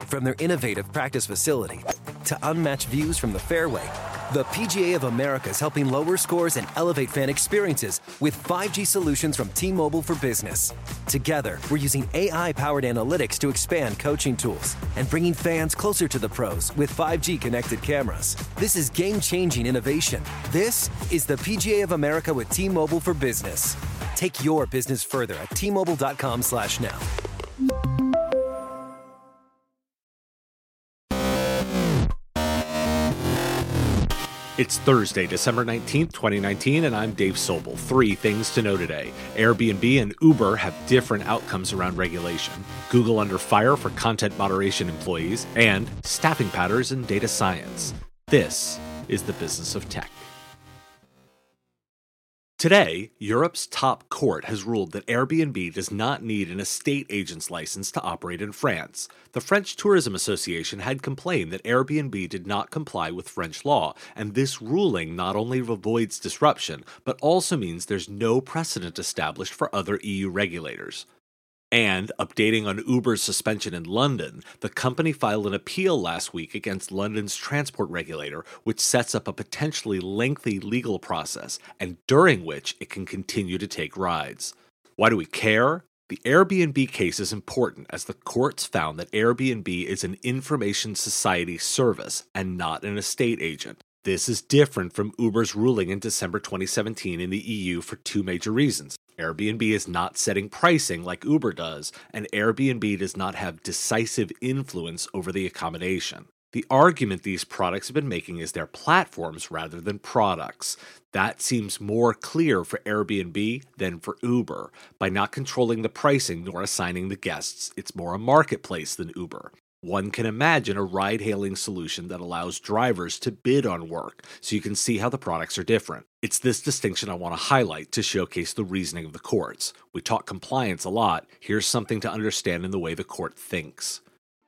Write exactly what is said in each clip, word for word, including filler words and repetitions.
From their innovative practice facility to unmatched views from the fairway, the P G A of America is helping lower scores and elevate fan experiences with five G solutions from T-Mobile for Business. Together, we're using A I-powered analytics to expand coaching tools and bringing fans closer to the pros with five G connected cameras. This is game-changing innovation. This is the P G A of America with T-Mobile for Business. Take your business further at T Mobile dot com slash now. It's Thursday, December nineteenth, twenty nineteen, and I'm Dave Sobel. Three things to know today. Airbnb and Uber have different outcomes around regulation. Google under fire for content moderation employees, and staffing patterns in data science. This is the business of tech. Today, Europe's top court has ruled that Airbnb does not need an estate agent's license to operate in France. The French Tourism Association had complained that Airbnb did not comply with French law, and this ruling not only avoids disruption, but also means there's no precedent established for other E U regulators. And, updating on Uber's suspension in London, the company filed an appeal last week against London's transport regulator, which sets up a potentially lengthy legal process, and during which it can continue to take rides. Why do we care? The Airbnb case is important as the courts found that Airbnb is an information society service and not an estate agent. This is different from Uber's ruling in December twenty seventeen in the E U for two major reasons. Airbnb is not setting pricing like Uber does, and Airbnb does not have decisive influence over the accommodation. The argument these products have been making is they're platforms rather than products. That seems more clear for Airbnb than for Uber. By not controlling the pricing nor assigning the guests, it's more a marketplace than Uber. One can imagine a ride-hailing solution that allows drivers to bid on work, so you can see how the products are different. It's this distinction I want to highlight to showcase the reasoning of the courts. We talk compliance a lot. Here's something to understand in the way the court thinks.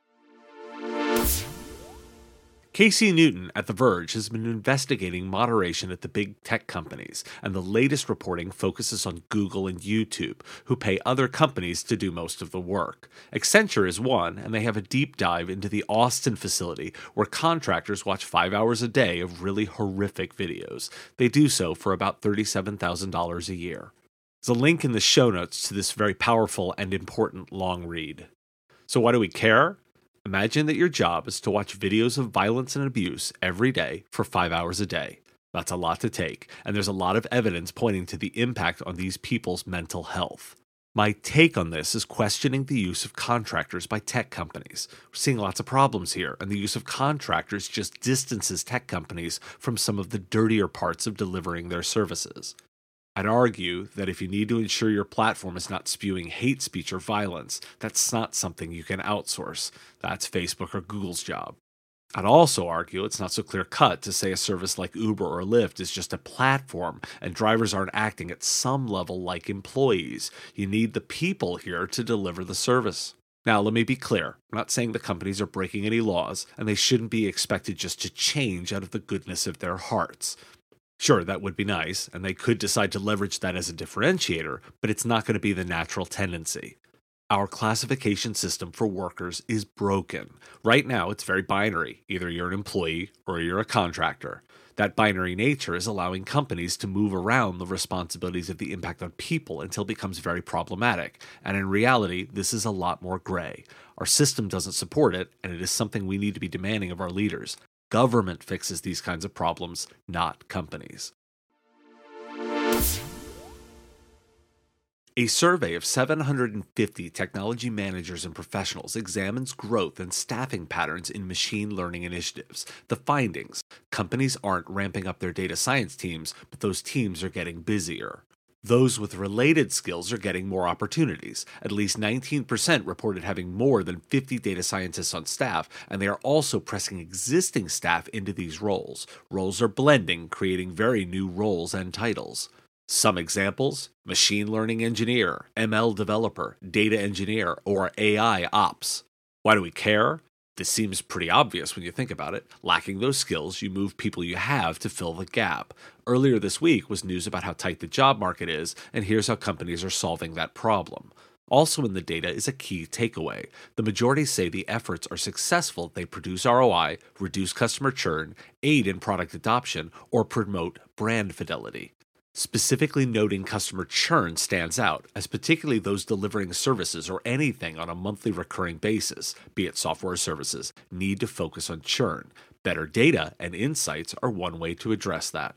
Casey Newton at The Verge has been investigating moderation at the big tech companies, and the latest reporting focuses on Google and YouTube, who pay other companies to do most of the work. Accenture is one, and they have a deep dive into the Austin facility, where contractors watch five hours a day of really horrific videos. They do so for about thirty-seven thousand dollars a year. There's a link in the show notes to this very powerful and important long read. So why do we care? Imagine that your job is to watch videos of violence and abuse every day for five hours a day. That's a lot to take, and there's a lot of evidence pointing to the impact on these people's mental health. My take on this is questioning the use of contractors by tech companies. We're seeing lots of problems here, and the use of contractors just distances tech companies from some of the dirtier parts of delivering their services. I'd argue that if you need to ensure your platform is not spewing hate speech or violence, that's not something you can outsource. That's Facebook or Google's job. I'd also argue it's not so clear-cut to say a service like Uber or Lyft is just a platform and drivers aren't acting at some level like employees. You need the people here to deliver the service. Now, let me be clear. I'm not saying the companies are breaking any laws, and they shouldn't be expected just to change out of the goodness of their hearts. Sure, that would be nice, and they could decide to leverage that as a differentiator, but it's not going to be the natural tendency. Our classification system for workers is broken. Right now, it's very binary. Either you're an employee or you're a contractor. That binary nature is allowing companies to move around the responsibilities of the impact on people until it becomes very problematic. And in reality, this is a lot more gray. Our system doesn't support it, and it is something we need to be demanding of our leaders. Government fixes these kinds of problems, not companies. A survey of seven hundred fifty technology managers and professionals examines growth and staffing patterns in machine learning initiatives. The findings: companies aren't ramping up their data science teams, but those teams are getting busier. Those with related skills are getting more opportunities. At least nineteen percent reported having more than fifty data scientists on staff, and they are also pressing existing staff into these roles. Roles are blending, creating very new roles and titles. Some examples: machine learning engineer, M L developer, data engineer, or A I ops. Why do we care? This seems pretty obvious when you think about it. Lacking those skills, you move people you have to fill the gap. Earlier this week was news about how tight the job market is, and here's how companies are solving that problem. Also in the data is a key takeaway. The majority say the efforts are successful. They produce R O I, reduce customer churn, aid in product adoption, or promote brand fidelity. Specifically noting customer churn stands out, as particularly those delivering services or anything on a monthly recurring basis, be it software or services, need to focus on churn. Better data and insights are one way to address that.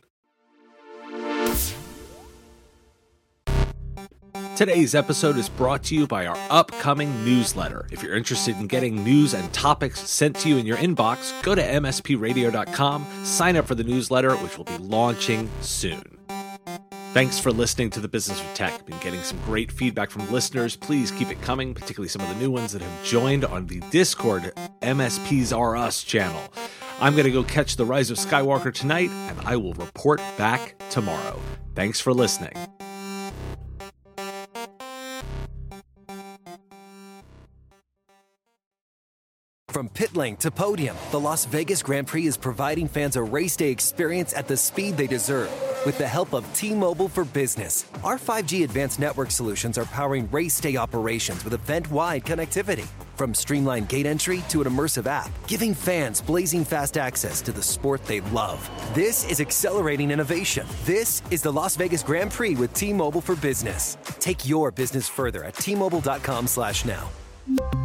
Today's episode is brought to you by our upcoming newsletter. If you're interested in getting news and topics sent to you in your inbox, go to m s p radio dot com, sign up for the newsletter, which will be launching soon. Thanks for listening to The Business of Tech. Been getting some great feedback from listeners. Please keep it coming, particularly some of the new ones that have joined on the Discord M S Ps Are Us channel. I'm going to go catch The Rise of Skywalker tonight, and I will report back tomorrow. Thanks for listening. From pit lane to podium, the Las Vegas Grand Prix is providing fans a race day experience at the speed they deserve. With the help of T-Mobile for Business, our five G advanced network solutions are powering race day operations with event-wide connectivity. From streamlined gate entry to an immersive app, giving fans blazing fast access to the sport they love. This is accelerating innovation. This is the Las Vegas Grand Prix with T-Mobile for Business. Take your business further at T Mobile dot com slash now.